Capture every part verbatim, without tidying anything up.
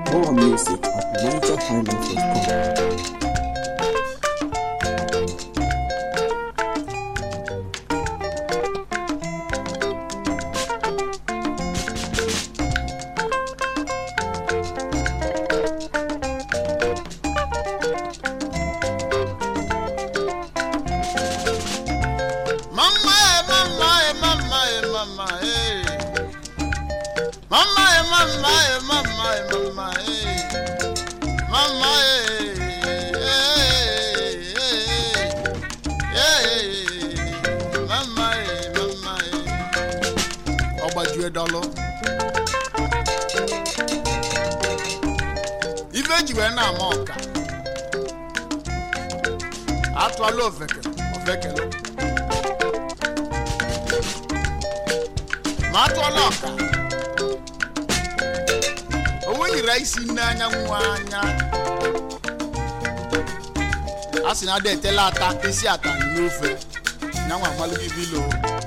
More music at niger highlife dot com. Atwalo oveke ovekelo matwalo ka owi raisi nanya nwanya asina de telata isi ata n'ofe nyanwa malugi bilo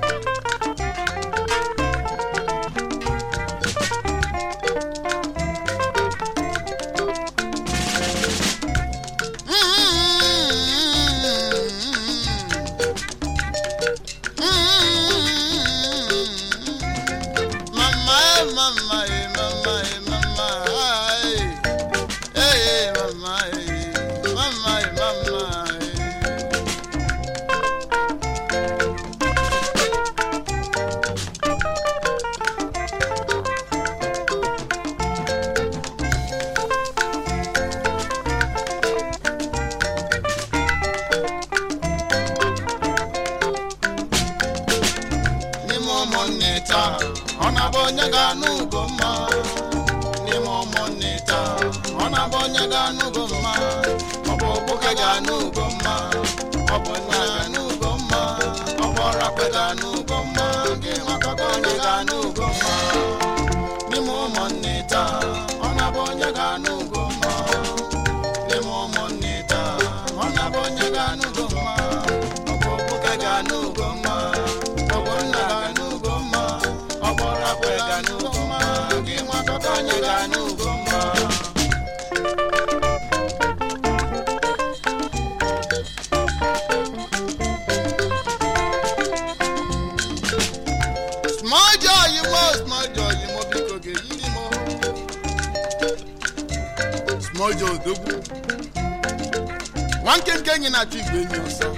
One can get in a tree when you saw.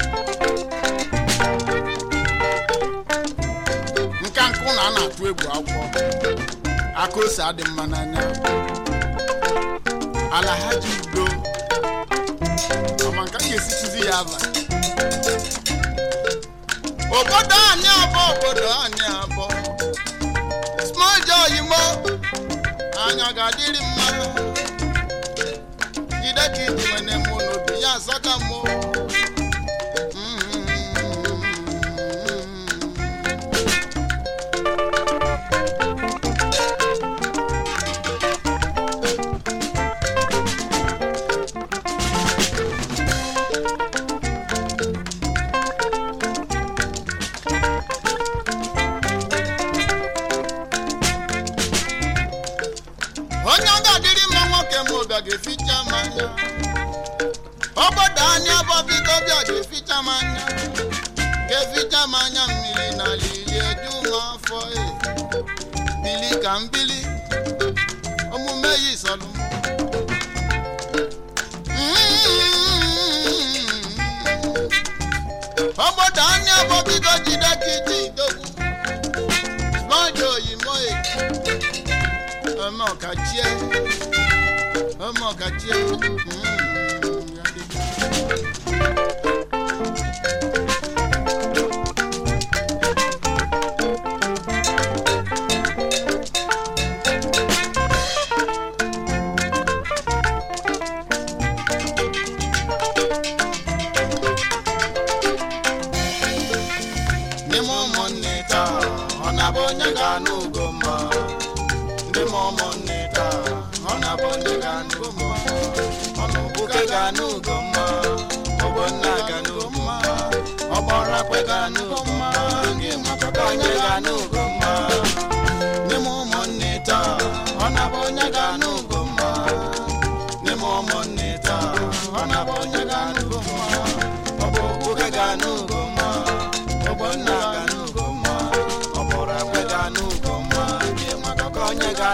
You can't call on a twig. I could say the manana. Alahaji go. A man can get the other. Oh, what on your boat, what on your boat. Small joy, you more. And I got it in my. When they mono be a sakamo. Nemo moneta, ona bonya ganu goma.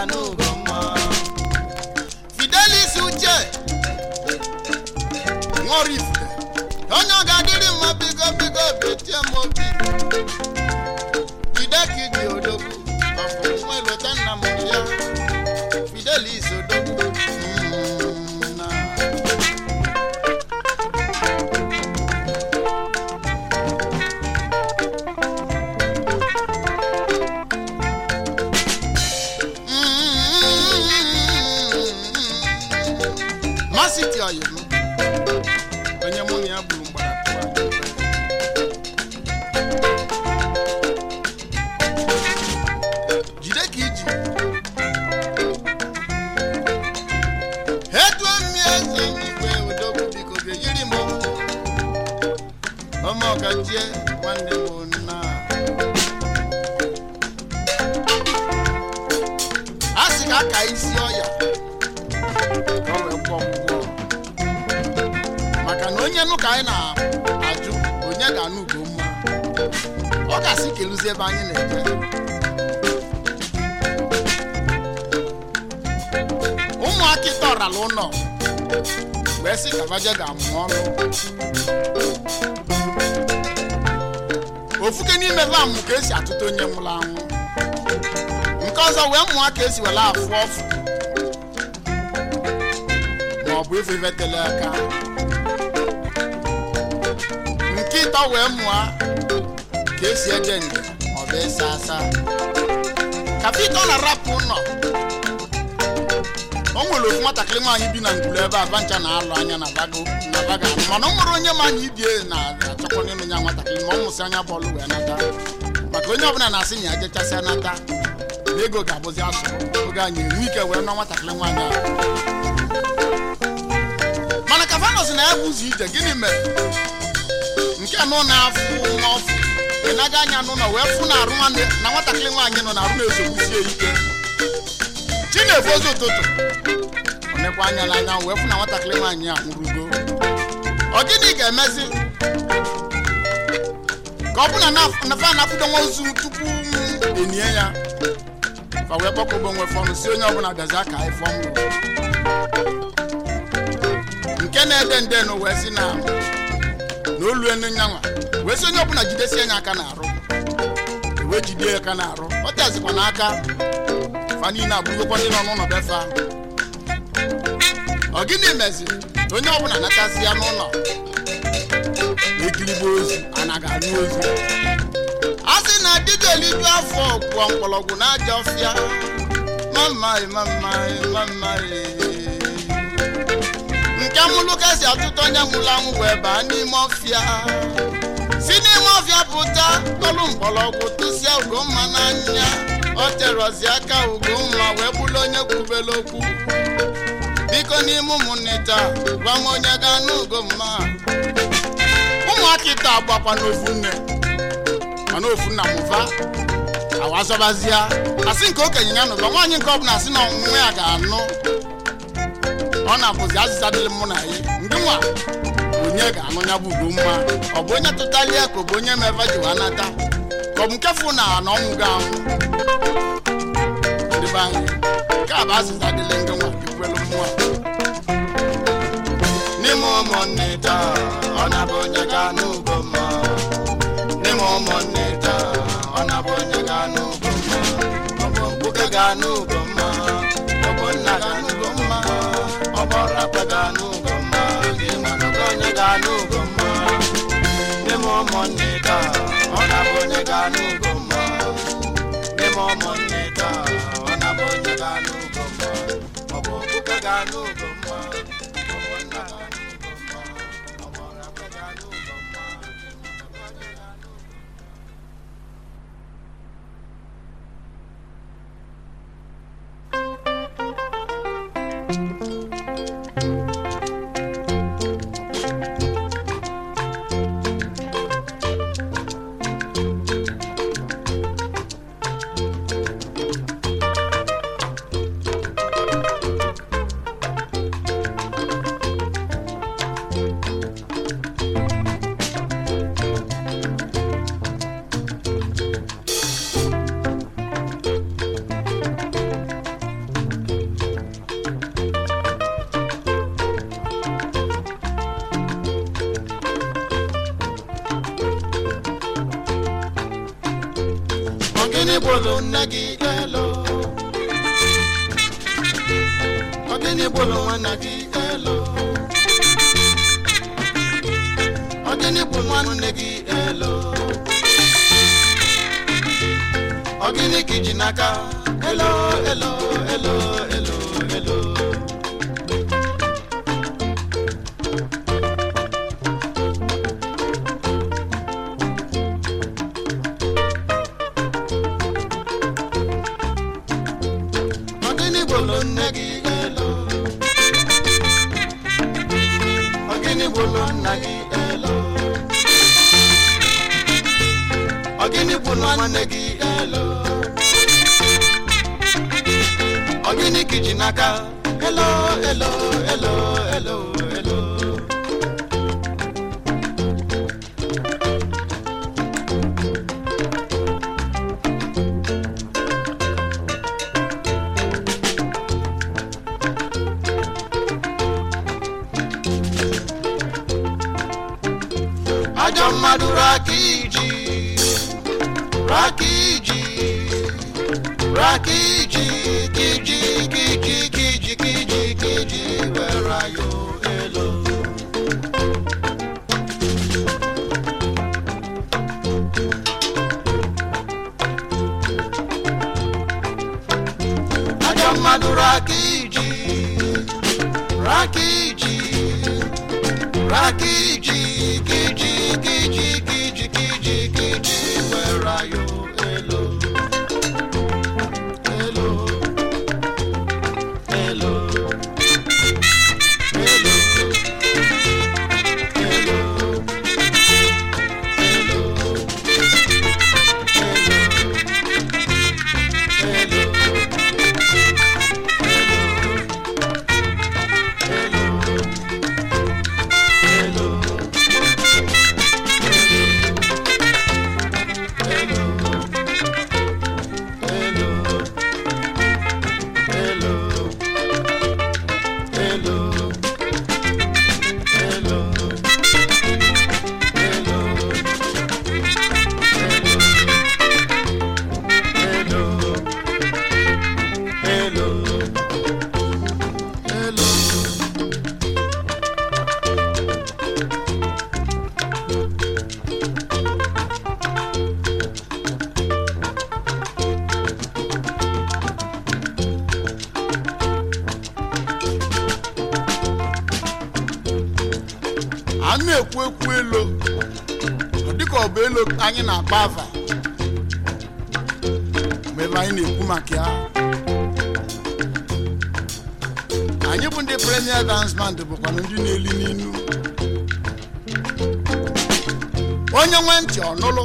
ganu goma Fidelis uche Ngorifte Onyo gadiri ma bigo bigo beti amobi Fideki di odogu Afu mwelo tana mwya Fidelis odogu mm, na Masiti ayo no Onye mo ni abulu mbara kwa Jide kiji Hetu mieza mwe udogu biko be yiri mo Omo katie wande mona Asika ka isi oya Kowe pombo Maka na onye nu ka anyị na aju onye ga anu go mma ọ ga si keluzi ebe anyị na-eje ụmụ akịta ọrala ụlọ wee sị ka baje ga-amụ ọnụ ofuke n'ime lam ka esi atụta onye nwụrụ anwụ nke ọzọ wee mụọ ka esi were afụ ọfụ ma ọ bụ ife vetele aka nke ịtọ wee mụọ ka esi ede nde ọ bụ esa asa ka fito na rapụ nọ o nwere ofu nwatakịrị nwaanyị bi na ngwuru ebe a bancha na-alụ anya na bago na baga mana o nwere onye ma anyị ibie na achọkwa n'ịnụ ya nwatakịrị ma ọ mụsị anya bọọlụ wee nata maka onye ọbụla na-asị na ya jechasị nata na ego ga-abụzi asụ oge anyị enwe ike wee nọ nwatakịrị nwaanyị ahụ mana ka fanọsi na ya bụzi ije gịnị mere nke nọ na-afụ n'ọfụ ị naga anya n'ụlọ wee fụ na arụ nwanne na nwatakịrị nwaanyị nọ na arụ na-ezogbusie ike chi na-efozi ụtụtụ ọ nekwa anya n'anya wee fụ na nwatakịrị nwaanyị a nwụrụgo ọ gịnị ga-emezi ka ọ bụ na fa na-afụdo nwa ozu tupu enye ya fa wee kpọkọbo nwe fọnụ si onye ọbụla gazi aka ifọ m nke na-ede nde no wee si na n'olu enu nyanwa wee si onye ọbụla jidesie anya aka na-arụ wee jide aka na-arụ ọ tezikwa n'aka fa niile abụgokwa ndị nọ n'ụlọ befa ọ gịnị mezi onye ọbụla natazi ya n'ụlọ ekirigbo ozu anaghị anụ ozu a sị na dibịa eliju afọ kwụọ mkpọrọgwụ na aja ọfịa mamaị mamaị mamaị nke mụlụ ka si atụtụ onye nwụrụ anwụ wee baa n'ime ọfịa si n'ime ọfịa pụta tọlụ mkpọrọgwụ tụsịa Ugomma n'anya o terọzi aka Ugomma wee bụrụ onye kwubere okwu biko n'ime ụmụnne taa gwa m onye ga-anụ Ugomma ụmụaka taa agbakwa n'ofu nne mana ofu nna mụva awazọbazịa asị nke okenye ya nụba nwaanyị nke ọbụla asị na ọnwụnwe ya ga-anụ ọ na-abụzi azịza dịrị mụ na ya ndị nwa onye ga-anụ ya bụ Ugomma ọ bụ onye tụtali ya ka ọ bụ onye meva ji wa nata ka ọ bụ nke fụ na na ọnwụ ga-anwụ ndị be anyị nke a bụ azịza dịrị ndị nwa ekwelu mmụọ n'ime ụmụnne taa ọ na-abụ onye ga-anụ Ugomma n'ime ụmụnne taa ọ na-abụ onye ga-anụ Ugomma ọ bụ mkpuke ga-anụ Ugomma ọ bụ nna ga-anụ Ugomma ọ bụ ọrapụ ga-anụ Ugomma gị mana onye ga-anụ Ugomma n'ime ụmụnne taa ọ na-abụ onye ga-anụ Ugomma n'ime ụmụnne taa ọ na-abụ onye ga-anụ Ugomma ọ bụ mkpuke ga-anụ Ugomma ọ bụ nna ga-anụ Ogini bolo nagi elo. Ogini bolo nagi elo. Ogini bolo nagi elo. Ogini kijinaka elo elo elo elo elo. Ogini bolo nagi elo. Ogini bolo nagi elo. Ogini bolo nagi elo. Ogini kijinaka elo elo elo elo elo. Ajamadu Rakiji, Rakiji, Rakiji, Kiji, Kiji, Kiji, Kiji, Kiji, where are you? Hello. Ajamadu Rakiji, Rakiji, Rakiji, Kiji, Kiji, Kiji, Kiji, Kiji, where are you? Hello. Hello. Hello. Hello. Hello. Anu ekwu ekwu elo dịka ọ bụ elo anyị na-akpa afa mgbe anyị na-ekwu maka ya. Anyị bụ ndị Premier Dance Band bụkwa ndị na-eli n'inu. Onye nwe ntị ọnụlụ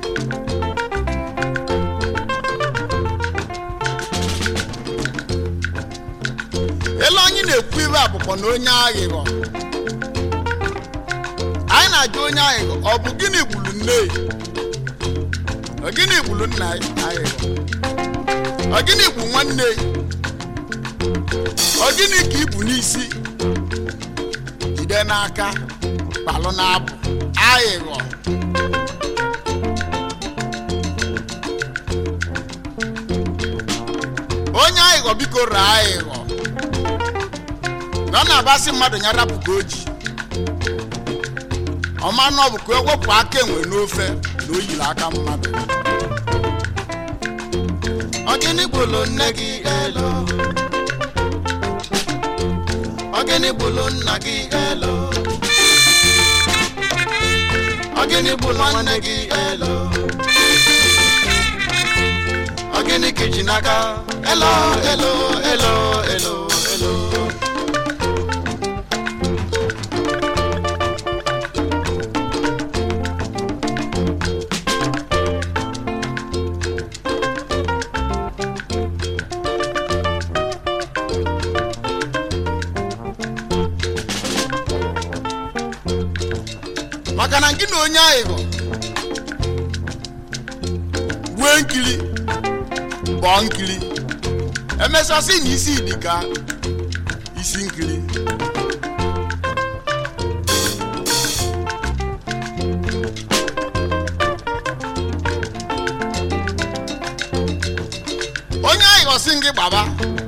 elo anyị na-ekwu ibe abụkwa na onye aghịghọ. Anyị na-ajụ onye aghịghọ ọ bụ gịnị gburu nne ọ gịnị gburu nna aghịghọ ọ gịnị gbu nwanne ọ gịnị ka ibu n'isi jide n'aka kpalụ n'abụ aghịghọ. Onye aghịghọ biko raa aghịghọ na ọ na-abasị mmadụ ya rapụ ka o ji ọma na ọ bụ ka ewepụ aka enwe n'ofe na o yiri aka mmadụ. Ogini bolo nne gị elo. Ogini bolo nna gị elo. Ogini bolo nwanne gị elo. Ogini kijinaka elo elo elo elo elo. Maka na gị na onye aghịghọ gbuo nkiri bọọ nkiri emesasị na isi dị ka isi nkiri. onye ayo singi baba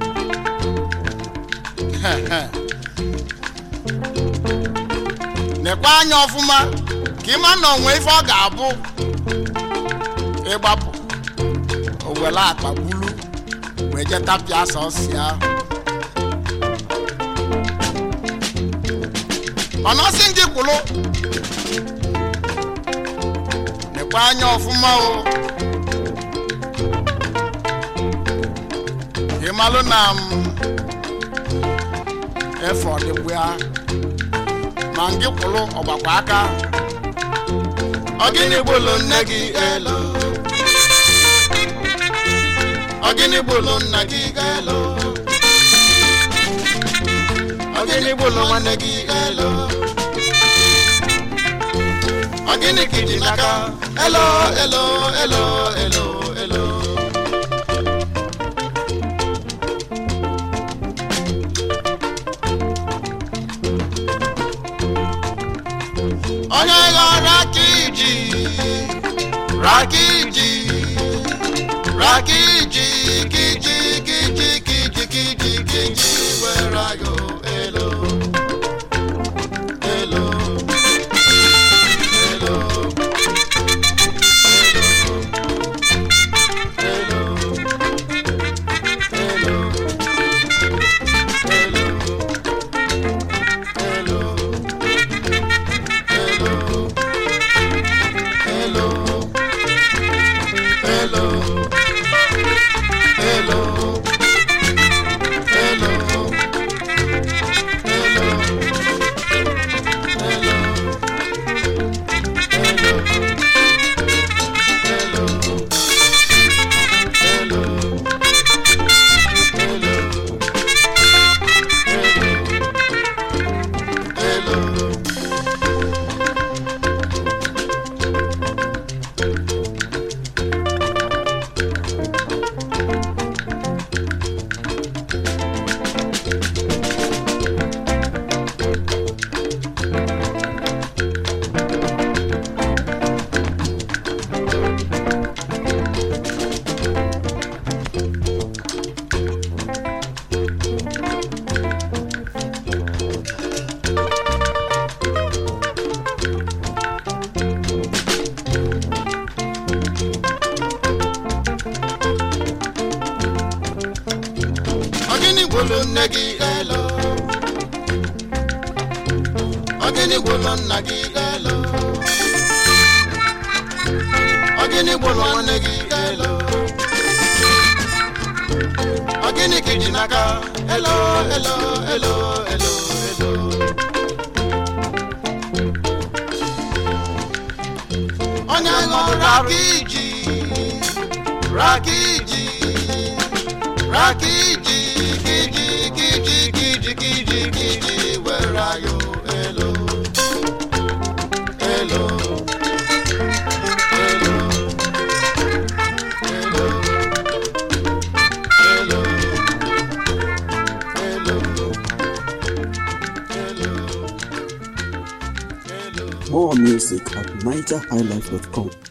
nekwa anya ọfụma ka ịma na onwe ife ọ ga-abụ ịgbapụ owele akpa bulu wee je tapịa sọsịa ọnọsị ndị kwụlụ nekwa anya ọfụma o ịmalụ na m efe ọdịbụ ya ma ngị kwụlụ ọgbakwa aka ọgịnị gbolo nne gị elo ọgịnị gbolo nna gị elo ọgịnị gbolo nwanne gị elo ọgịnị ka iji n'aka elo elo elo elo elo onye ghọrọ Rakiji Rakiji Rakiji kiji kiji kiji kiji kiji where are you hello hello hello hello hello nagi elo ogini gbolo nagi elo ogini gbolo nagi elo ogini kijinaka elo elo elo elo elo onya Rakiji Rakiji Rakiji kiji kiji kiji kiji kiji where are you hello hello hello hello hello hello hello More music at niger high life dot com.